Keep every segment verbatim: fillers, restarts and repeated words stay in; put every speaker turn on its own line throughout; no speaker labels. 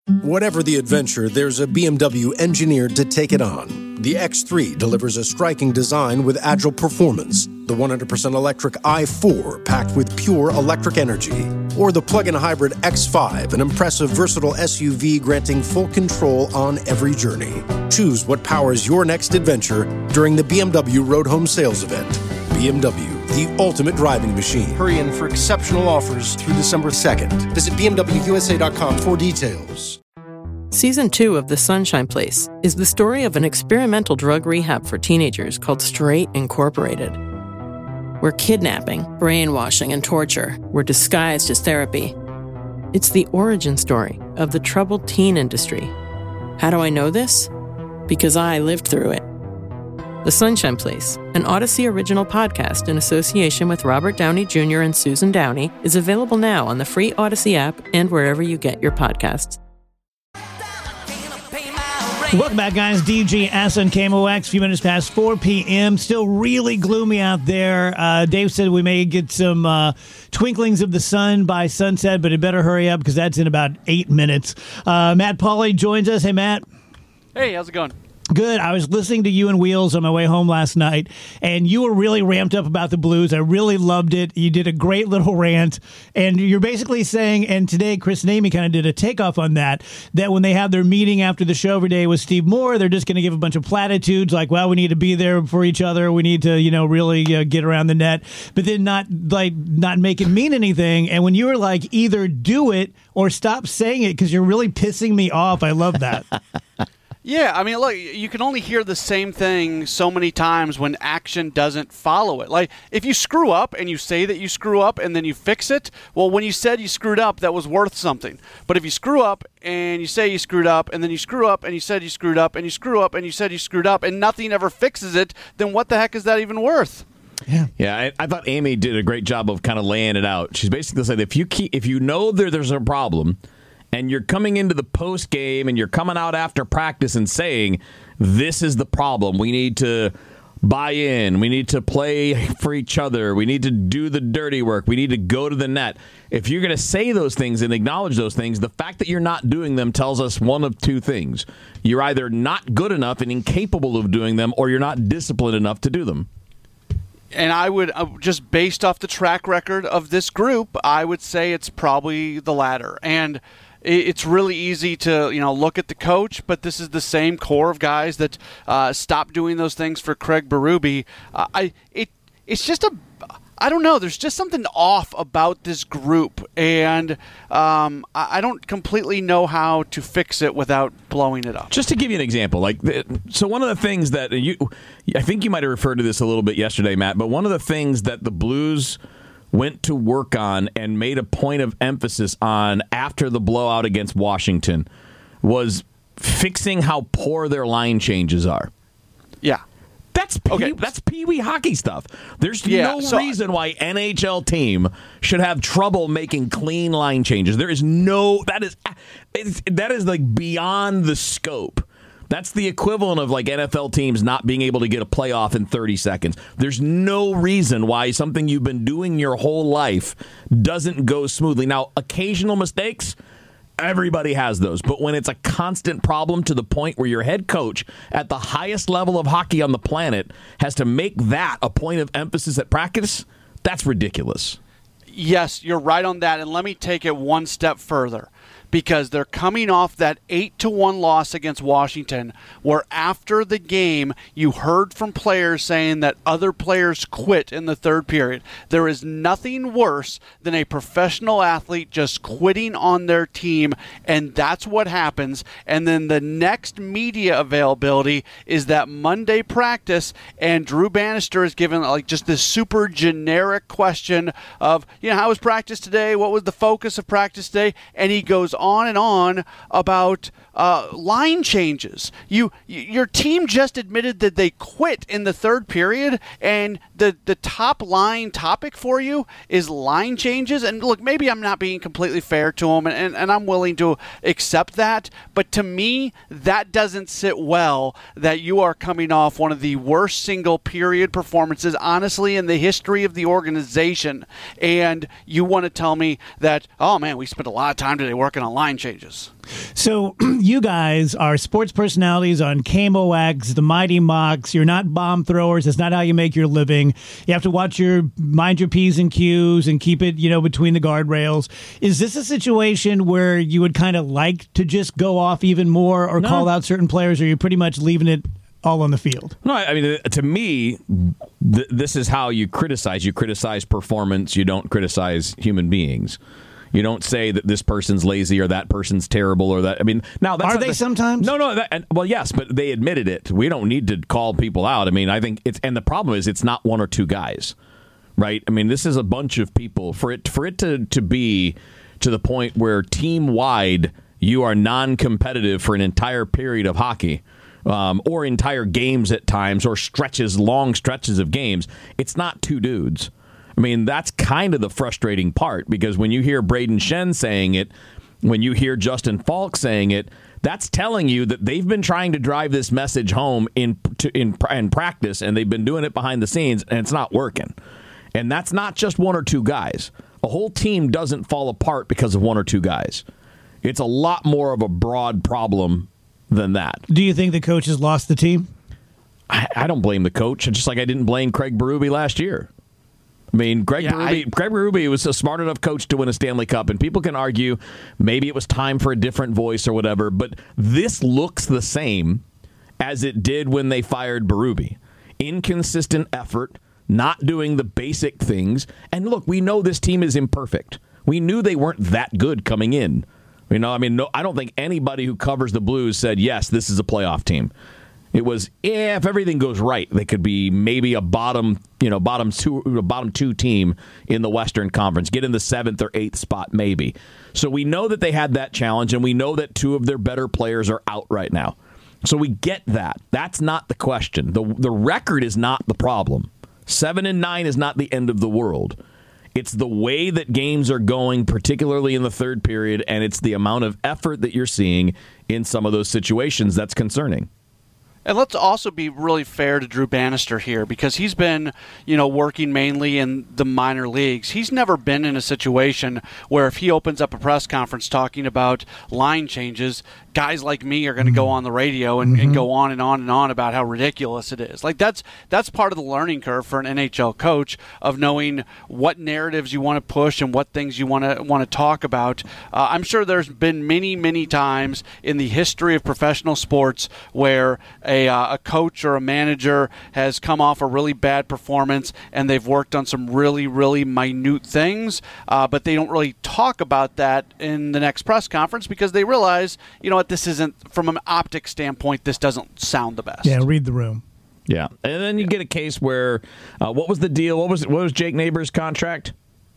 Whatever the adventure, there's a B M W engineered to take it on. The X three delivers a striking design with agile performance. The one hundred percent electric i four packed with pure electric energy. Or the plug-in hybrid X five, an impressive versatile S U V granting full control on every journey. Choose what powers your next adventure during the B M W Road Home Sales Event. B M W, the ultimate driving machine. Hurry in for exceptional offers through December second. Visit B M W U S A dot com for details.
Season two of The Sunshine Place is the story of an experimental drug rehab for teenagers called Straight Incorporated, where kidnapping, brainwashing, and torture were disguised as therapy. It's the origin story of the troubled teen industry. How do I know this? Because I lived through it. The Sunshine Place, an Odyssey original podcast in association with Robert Downey Junior and Susan Downey, is available now on the free Odyssey app and wherever you get your podcasts.
Welcome back, guys. D G S and K M O X, a few minutes past four p.m. Still really gloomy out there. Uh, Dave said we may get some uh, twinklings of the sun by sunset, but it better hurry up because that's in about eight minutes. Uh, Matt Pauley joins us. Hey, Matt.
Hey, how's it going?
Good. I was listening to you and Wheels on my way home last night, and you were really ramped up about the Blues. I really loved it. You did a great little rant, and you're basically saying, and today Chris Namey kind of did a takeoff on that, that when they have their meeting after the show every day with Steve Moore, they're just going to give a bunch of platitudes like, well, we need to be there for each other. We need to, you know, really uh, get around the net, but then not like not make it mean anything. And when you were like, either do it or stop saying it because you're really pissing me off, I love that.
Yeah, I mean, look, you can only hear the same thing so many times when action doesn't follow it. Like, if you screw up and you say that you screw up and then you fix it, well, when you said you screwed up, that was worth something. But if you screw up and you say you screwed up and then you screw up and you said you screwed up and you screw up and you said you screwed up and nothing ever fixes it, then what the heck is that even worth?
Yeah, yeah. I, I thought Amy did a great job of kind of laying it out. She's basically saying if you keep, if you know there, there's a problem, and you're coming into the post game and you're coming out after practice and saying, this is the problem. We need to buy in. We need to play for each other. We need to do the dirty work. We need to go to the net. If you're going to say those things and acknowledge those things, the fact that you're not doing them tells us one of two things. You're either not good enough and incapable of doing them, or you're not disciplined enough to do them.
And I would, uh, just based off the track record of this group, I would say it's probably the latter. And it's really easy to, you know, look at the coach, but this is the same core of guys that uh, stopped doing those things for Craig Berube. Uh, I it it's just a I don't know. There's just something off about this group, and um, I, I don't completely know how to fix it without blowing it up.
Just to give you an example, like so, one of the things that you, I think you might have referred to this a little bit yesterday, Matt, but one of the things that the Blues went to work on and made a point of emphasis on after the blowout against Washington was fixing how poor their line changes are.
Yeah.
That's pee-
okay.
That's peewee hockey stuff. There's
yeah,
no
so,
reason why N H L team should have trouble making clean line changes. There is no that is it's, that is like beyond the scope. That's the equivalent of like N F L teams not being able to get a playoff in thirty seconds. There's no reason why something you've been doing your whole life doesn't go smoothly. Now, occasional mistakes, everybody has those. But when it's a constant problem to the point where your head coach at the highest level of hockey on the planet has to make that a point of emphasis at practice, that's ridiculous.
Yes, you're right on that. And let me take it one step further. Because they're coming off that eight to one loss against Washington, where after the game you heard from players saying that other players quit in the third period. There is nothing worse than a professional athlete just quitting on their team, and that's what happens. And then the next media availability is that Monday practice, and Drew Bannister is given like just this super generic question of, you know, how was practice today? What was the focus of practice today? And he goes on and on about uh, line changes. You, your team just admitted that they quit in the third period, and the the top line topic for you is line changes. And look, maybe I'm not being completely fair to him, and, and, and I'm willing to accept that. But to me, that doesn't sit well. That you are coming off one of the worst single period performances, honestly, in the history of the organization, and you want to tell me that, oh man, we spent a lot of time today working on on line changes.
So you guys are sports personalities on K M O X, the Mighty Mocs. You're not bomb throwers. It's not how you make your living. You have to watch your, mind your P's and Q's and keep it, you know, between the guardrails. Is this a situation where you would kind of like to just go off even more or
No.
call out certain players, or you're pretty much leaving it all on the field?
No, I mean, to me, th- this is how you criticize. You criticize performance. You don't criticize human beings. You don't say that this person's lazy or that person's terrible or that. I mean, now that's
Are they
the,
sometimes?
No, no. That, and, well, yes, but they admitted it. We don't need to call people out. I mean, I think it's and the problem is it's not one or two guys, right? I mean, this is a bunch of people. For it for it to to be to the point where team wide you are non-competitive for an entire period of hockey. Um, or entire games at times, or stretches, long stretches of games. It's not two dudes. I mean, that's kind of the frustrating part, because when you hear Braden Shen saying it, when you hear Justin Falk saying it, that's telling you that they've been trying to drive this message home in to, in, in practice, and they've been doing it behind the scenes, and it's not working. And that's not just one or two guys. A whole team doesn't fall apart because of one or two guys. It's a lot more of a broad problem than that.
Do you think the coach has lost the team?
I, I don't blame the coach, just like I didn't blame Craig Berube last year. I mean, Greg
Yeah,
Berube,
I,
Craig Berube was a smart enough coach to win a Stanley Cup, and people can argue maybe it was time for a different voice or whatever, but this looks the same as it did when they fired Berube. Inconsistent effort, not doing the basic things, and look, we know this team is imperfect. We knew they weren't that good coming in. You know, I mean, no, I don't think anybody who covers the Blues said, yes, this is a playoff team. It was, yeah, if everything goes right, they could be maybe a bottom, you know, bottom two, bottom two team in the Western Conference, get in the seventh or eighth spot, maybe. So we know that they had that challenge, and we know that two of their better players are out right now. So we get that. That's not the question. the The record is not the problem. Seven and nine is not the end of the world. It's the way that games are going, particularly in the third period, and it's the amount of effort that you're seeing in some of those situations that's concerning.
And let's also be really fair to Drew Bannister here, because he's been, you know, working mainly in the minor leagues. He's never been in a situation where if he opens up a press conference talking about line changes, guys like me are going to go on the radio and, mm-hmm. and go on and on and on about how ridiculous it is. Like that's that's part of the learning curve for an N H L coach, of knowing what narratives you want to push and what things you want to want to talk about. Uh, I'm sure there's been many, many times in the history of professional sports where a A, uh, a coach or a manager has come off a really bad performance and they've worked on some really, really minute things, uh, but they don't really talk about that in the next press conference because they realize, you know what, this isn't, from an optic standpoint, this doesn't sound the best.
Yeah, read the room.
Yeah, and then you get a case where, uh, what was the deal? What was what was Jake Neighbors' contract?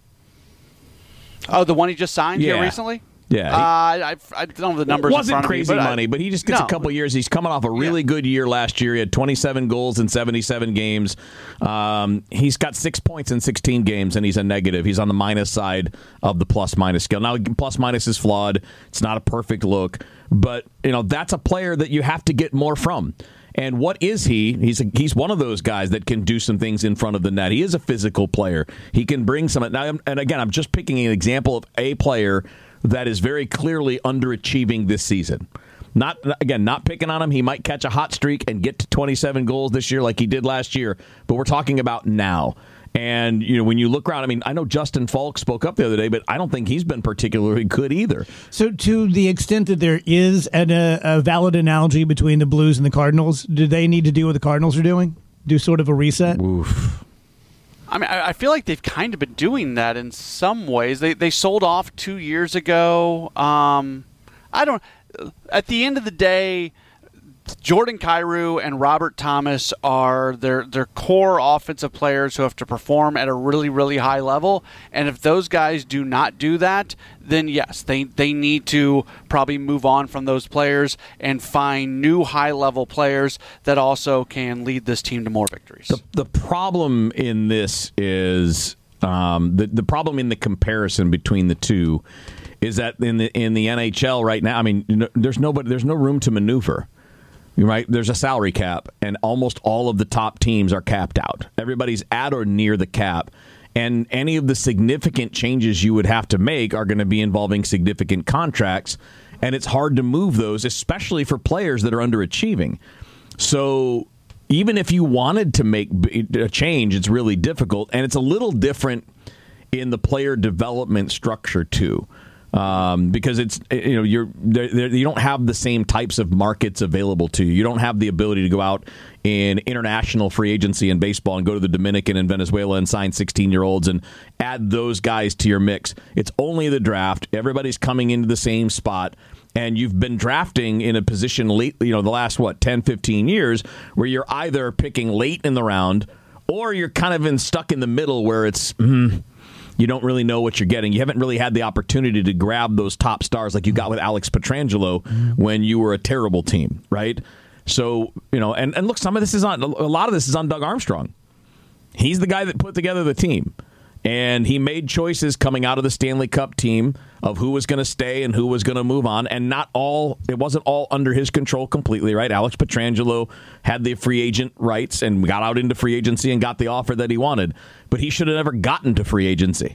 Oh, the one he just signed
yeah.
here recently?
Yeah, he,
uh, I, I don't have the numbers.
It wasn't
in front
crazy
of me, but
money,
I,
but he just gets
no.
a couple years. He's coming off a really
yeah.
good year last year. He had twenty-seven goals in seventy-seven games. Um, he's got six points in sixteen games, and he's a negative. He's on the minus side of the plus-minus scale. Now, plus-minus is flawed. It's not a perfect look, but you know that's a player that you have to get more from. And what is he? He's a, he's one of those guys that can do some things in front of the net. He is a physical player. He can bring some. Now, and again, I'm just picking an example of a player that is very clearly underachieving this season. Not again, not picking on him. He might catch a hot streak and get to twenty-seven goals this year like he did last year, but we're talking about now. And you know, when you look around, I mean, I know Justin Falk spoke up the other day, but I don't think he's been particularly good either.
So to the extent that there is an, a, a valid analogy between the Blues and the Cardinals, do they need to do what the Cardinals are doing? Do sort of a reset?
Oof.
I mean, I feel like they've kind of been doing that in some ways. They they sold off two years ago. Um, I don't. At the end of the day, Jordan Kyrou and Robert Thomas are their their core offensive players who have to perform at a really, really high level. And if those guys do not do that, then yes, they, they need to probably move on from those players and find new high-level players that also can lead this team to more victories.
The, the problem in this is um, the the problem in the comparison between the two is that in the in the N H L right now, I mean, you know, there's nobody, there's no room to maneuver. Right? There's a salary cap, and almost all of the top teams are capped out. Everybody's at or near the cap, And any of the significant changes you would have to make are going to be involving significant contracts. And it's hard to move those, especially for players that are underachieving. So even if you wanted to make a change, it's really difficult. And it's a little different in the player development structure, too. Um, because it's, you know, you're they're, they're, you don't have the same types of markets available to you. You don't have the ability to go out in international free agency in baseball and go to the Dominican and Venezuela and sign sixteen-year-olds and add those guys to your mix. It's only the draft. Everybody's coming into the same spot. And you've been drafting in a position late, you know, the last, what, ten, fifteen years where you're either picking late in the round or you're kind of in stuck in the middle where it's, mm, you don't really know what you're getting. You haven't really had the opportunity to grab those top stars like you got with Alex Petrangelo when you were a terrible team, right? So, you know, and, and look, some of this is on, a lot of this is on Doug Armstrong. He's the guy that put together the team. And he made choices coming out of the Stanley Cup team of who was going to stay and who was going to move on. And not all, it wasn't all under his control completely, right? Alex Petrangelo had the free agent rights and got out into free agency and got the offer that he wanted. But he should have never gotten to free agency.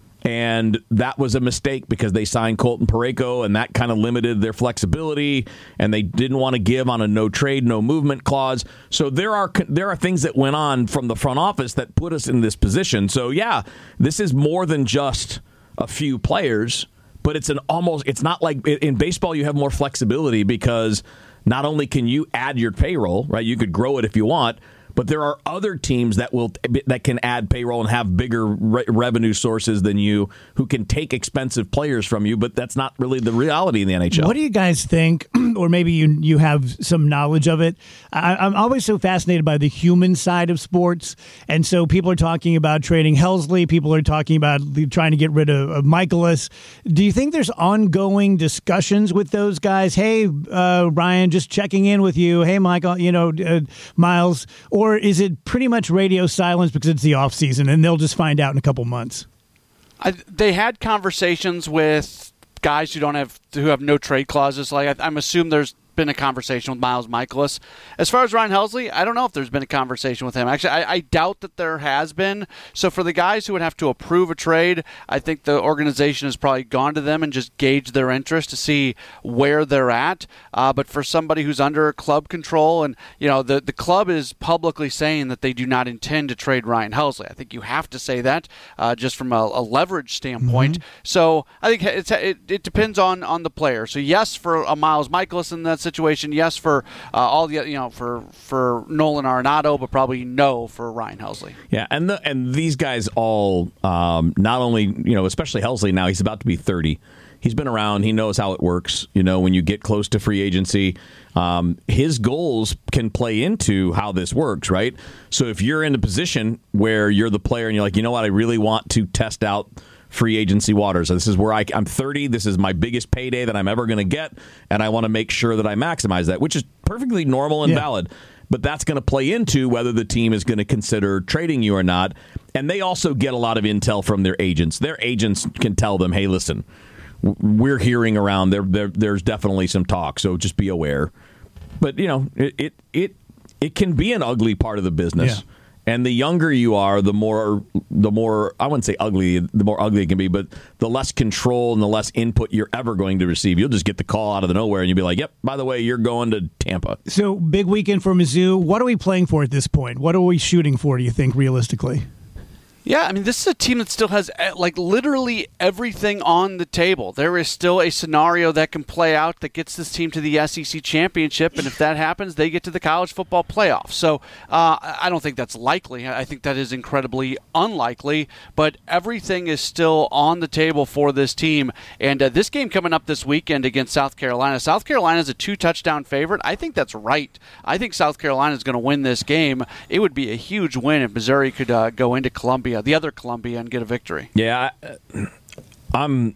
And that was a mistake because they signed Colton Parayko, and that kind of limited their flexibility, and they didn't want to give on a no trade, no movement clause. So there are there are things that went on from the front office that put us in this position. So yeah, this is more than just a few players, but it's an almost it's not like in baseball you have more flexibility because not only can you add your payroll, right? You could grow it if you want. But there are other teams that will that can add payroll and have bigger re- revenue sources than you who can take expensive players from you, but that's not really the reality in the N H L.
What do you guys think, or maybe you you have some knowledge of it? I, I'm always so fascinated by the human side of sports, and so people are talking about trading Helsley, people are talking about trying to get rid of, of Michaelis. Do you think there's ongoing discussions with those guys? Hey, uh, Ryan, just checking in with you. Hey, Michael, you know, uh, Miles, or Or is it pretty much radio silence because it's the off season and they'll just find out in a couple months?
I, they had conversations with guys who don't have who have no trade clauses. Like I, I'm assuming there's been a conversation with Miles Michaelis. As far as Ryan Helsley, I don't know if there's been a conversation with him. Actually, I, I doubt that there has been. So for the guys who would have to approve a trade, I think the organization has probably gone to them and just gauged their interest to see where they're at. Uh, but for somebody who's under club control, and you know the, the club is publicly saying that they do not intend to trade Ryan Helsley. I think you have to say that uh, just from a, a leverage standpoint. Mm-hmm. So I think it's, it, it depends on, on the player. So yes, for a Miles Michaelis in that situation, yes for uh, all the you know for for Nolan Arenado, but probably no for Ryan Helsley.
Yeah, and the, and these guys all um, not only you know especially Helsley now, he's about to be thirty. He's been around. He knows how it works. You know, when you get close to free agency, um, his goals can play into how this works, right? So if you're in a position where you're the player and you're like, you know what, I really want to test out free agency waters. So this is where I, I'm thirty. This is my biggest payday that I'm ever going to get, and I want to make sure that I maximize that, which is perfectly normal and yeah. valid. But that's going to play into whether the team is going to consider trading you or not. And they also get a lot of intel from their agents. Their agents can tell them, hey, listen, we're hearing around there, there there's definitely some talk, so just be aware. But, you know, it it it, it can be an ugly part of the business. Yeah. And the younger you are, the more, the more I wouldn't say ugly, the more ugly it can be, but the less control and the less input you're ever going to receive. You'll just get the call out of the nowhere, and you'll be like, yep, by the way, you're going to Tampa.
So, big weekend for Mizzou. What are we playing for at this point? What are we shooting for, do you think, realistically?
Yeah, I mean, this is a team that still has, like, literally everything on the table. There is still a scenario that can play out that gets this team to the S E C championship, and if that happens, they get to the college football playoff. So uh, I don't think that's likely. I think that is incredibly unlikely, but everything is still on the table for this team. And uh, this game coming up this weekend against South Carolina, South Carolina is a two-touchdown favorite. I think that's right. I think South Carolina is going to win this game. It would be a huge win if Missouri could uh, go into Columbia, the other Columbia, and get a victory.
Yeah, I, I'm.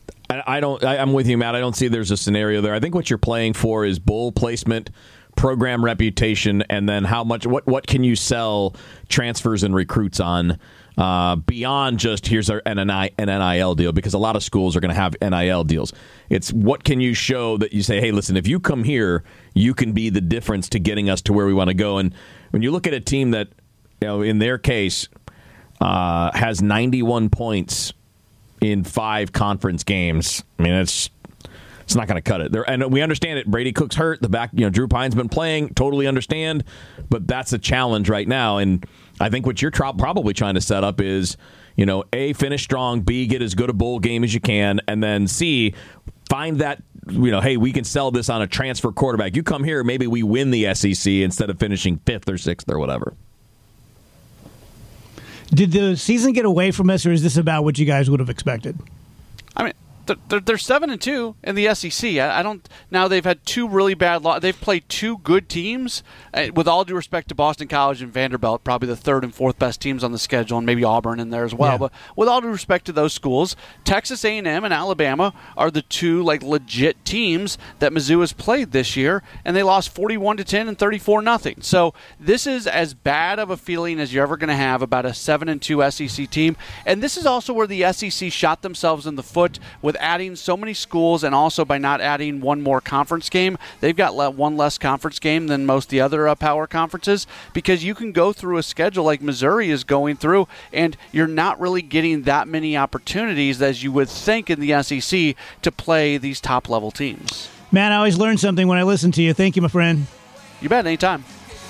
I don't. I, I'm with you, Matt. I don't see there's a scenario there. I think what you're playing for is bowl placement, program reputation, and then how much. What what can you sell transfers and recruits on uh, beyond just here's our an N I L deal, because a lot of schools are going to have N I L deals. It's what can you show that you say, hey, listen, if you come here, you can be the difference to getting us to where we want to go. And when you look at a team that, you know, in their case, uh, has ninety-one points in five conference games. I mean, it's it's not going to cut it. There, and we understand it. Brady Cook's hurt. The back, you know, Drew Pine's been playing. Totally understand, but that's a challenge right now. And I think what you're tro- probably trying to set up is, you know, A, finish strong, B, get as good a bowl game as you can, and then C, find that, you know, hey, we can sell this on a transfer quarterback. You come here, maybe we win the S E C instead of finishing fifth or sixth or whatever.
Did the season get away from us, or is this about what you guys would have expected?
I mean, they're, they're seven and two in the S E C. I, I don't. Now they've had two really bad. Lo- they've played two good teams. Uh, with all due respect to Boston College and Vanderbilt, probably the third and fourth best teams on the schedule, and maybe Auburn in there as well.
Yeah.
But with all due respect to those schools, Texas A and M and Alabama are the two like legit teams that Mizzou has played this year, and they lost forty-one to ten and thirty-four nothing. So this is as bad of a feeling as you're ever going to have about a seven and two S E C team, and this is also where the S E C shot themselves in the foot with adding so many schools, and also by not adding one more conference game. They've got le- one less conference game than most of the other uh, power conferences, because you can go through a schedule like Missouri is going through, and you're not really getting that many opportunities as you would think in the S E C to play these top-level teams.
Man, I always learn something when I listen to you. Thank you, my friend.
You bet, anytime.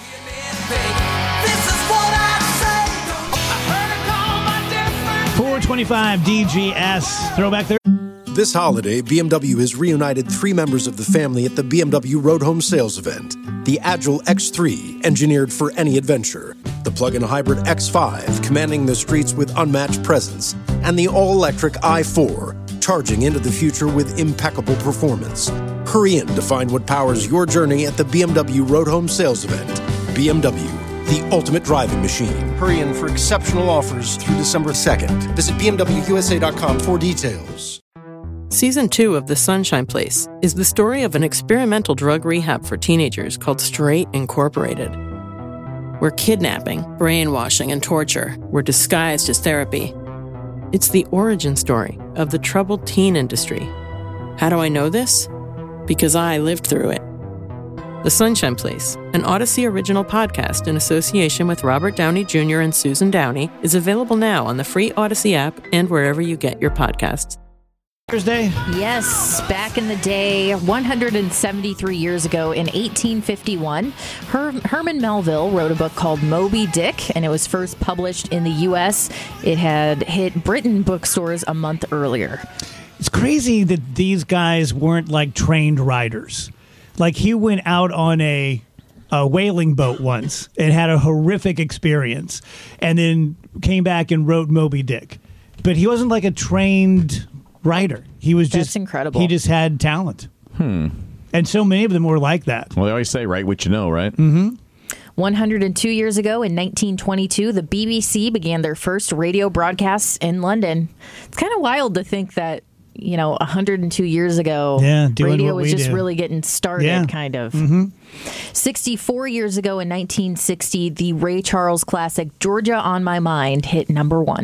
four twenty-five D G S. Throwback there.
This holiday, B M W has reunited three members of the family at the B M W Road Home Sales event. The Agile X three, engineered for any adventure. The plug-in hybrid X five, commanding the streets with unmatched presence. And the all-electric i four, charging into the future with impeccable performance. Hurry in to find what powers your journey at the B M W Road Home Sales event. B M W, the ultimate driving machine. Hurry in for exceptional offers through December second. Visit B M W U S A dot com for details.
Season two of The Sunshine Place is the story of an experimental drug rehab for teenagers called Straight Incorporated, where kidnapping, brainwashing, and torture were disguised as therapy. It's the origin story of the troubled teen industry. How do I know this? Because I lived through it. The Sunshine Place, an Odyssey original podcast in association with Robert Downey Junior and Susan Downey, is available now on the free Odyssey app and wherever you get your podcasts.
Thursday.
Yes, back in the day, one hundred seventy-three years ago in eighteen fifty-one, Her- Herman Melville wrote a book called Moby Dick, and it was first published in the U S. It had hit Britain bookstores a month earlier.
It's crazy that these guys weren't like trained riders. Like, he went out on a, a whaling boat once and had a horrific experience, and then came back and wrote Moby Dick. But he wasn't like a trained writer. He was
That's
just
incredible.
He just had talent.
Hmm.
And so many of them were like that.
Well, they always say, right, what you know, right?
Mm-hmm.
one hundred two years ago in nineteen twenty-two, the B B C began their first radio broadcasts in London. It's kind of wild to think that, you know, one hundred two years ago,
yeah, doing
radio
what
was
we
just
do.
really getting started,
yeah.
kind of.
Mm-hmm.
sixty-four years ago in nineteen sixty, the Ray Charles classic Georgia on My Mind hit number one.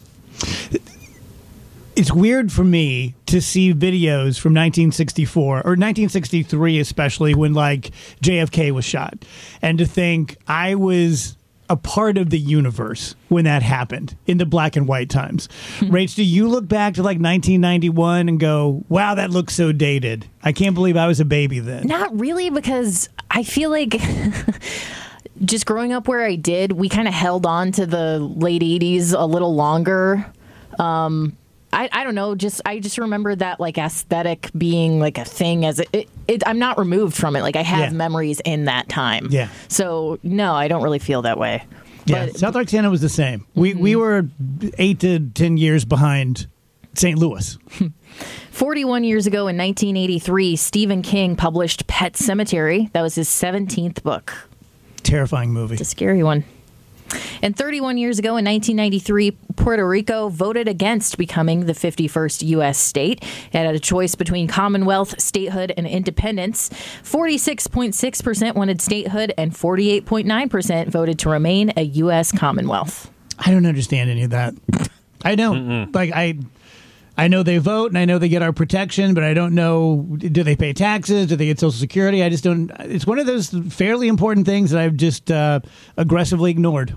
It's weird for me to see videos from nineteen sixty-four or nineteen sixty-three, especially when like J F K was shot, and to think I was a part of the universe when that happened in the black and white times. Rach, do you look back to like nineteen ninety-one and go, wow, that looks so dated? I can't believe I was a baby then.
Not really, because I feel like just growing up where I did, we kind of held on to the late eighties a little longer. Um, I, I don't know. Just I just remember that like aesthetic being like a thing as it. it, it I'm not removed from it. Like I have
Yeah.
memories in that time.
Yeah.
So no, I don't really feel that way.
Yeah,
But,
South Arcana was the same. We we were eight to ten years behind Saint Louis.
forty-one years ago in nineteen eighty-three, Stephen King published Pet Sematary. That was his seventeenth book.
Terrifying movie.
It's a scary one. And thirty-one years ago in nineteen ninety-three, Puerto Rico voted against becoming the fifty-first U S state. It had a choice between Commonwealth, statehood, and independence. forty-six point six percent wanted statehood, and forty-eight point nine percent voted to remain a U S Commonwealth.
I don't understand any of that. I don't. Mm-mm. Like, I I know they vote, and I know they get our protection, but I don't know, do they pay taxes? Do they get Social Security? I just don't. It's one of those fairly important things that I've just uh, aggressively ignored.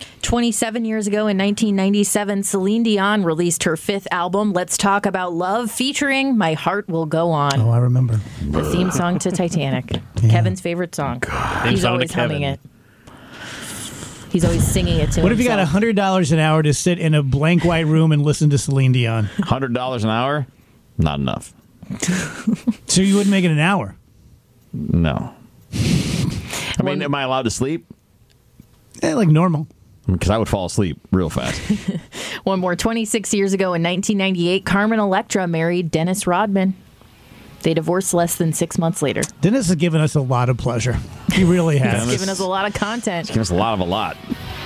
twenty-seven years ago in nineteen ninety-seven, Celine Dion released her fifth album, Let's Talk About Love, featuring My Heart Will Go On.
Oh, I remember.
The theme song to Titanic. Yeah. Kevin's favorite song.
God.
He's always humming it. He's always singing it to
What if you
himself.
got one hundred dollars an hour to sit in a blank white room and listen to Celine Dion?
one hundred dollars an hour? Not enough.
So you wouldn't make it an hour?
No. I mean, am I allowed to sleep?
Eh, like normal.
Because I would fall asleep real fast.
One more. twenty-six years ago in nineteen ninety-eight, Carmen Electra married Dennis Rodman. They divorced less than six months later.
Dennis has given us a lot of pleasure. He really has.
He's given us a lot of content.
He's given us a lot of a lot.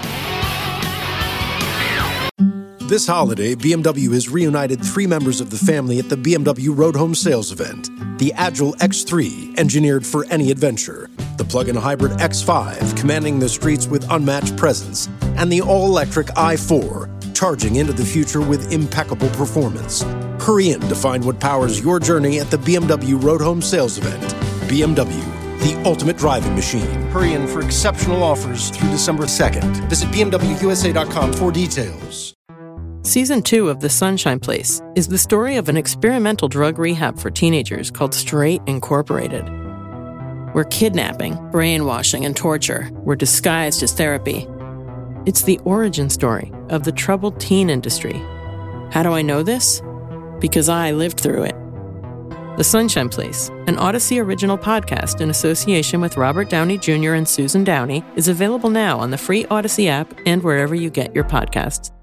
This holiday, B M W has reunited three members of the family at the B M W Road Home Sales event. The Agile X three, engineered for any adventure. The plug-in hybrid X five, commanding the streets with unmatched presence. And the all-electric i four, charging into the future with impeccable performance. Hurry in to find what powers your journey at the B M W Road Home Sales event. B M W, the ultimate driving machine. Hurry in for exceptional offers through December second. Visit B M W U S A dot com for details.
Season two of The Sunshine Place is the story of an experimental drug rehab for teenagers called Straight Incorporated, where kidnapping, brainwashing, and torture were disguised as therapy. It's the origin story of the troubled teen industry. How do I know this? Because I lived through it. The Sunshine Place, an Odyssey original podcast in association with Robert Downey Junior and Susan Downey, is available now on the free Odyssey app and wherever you get your podcasts.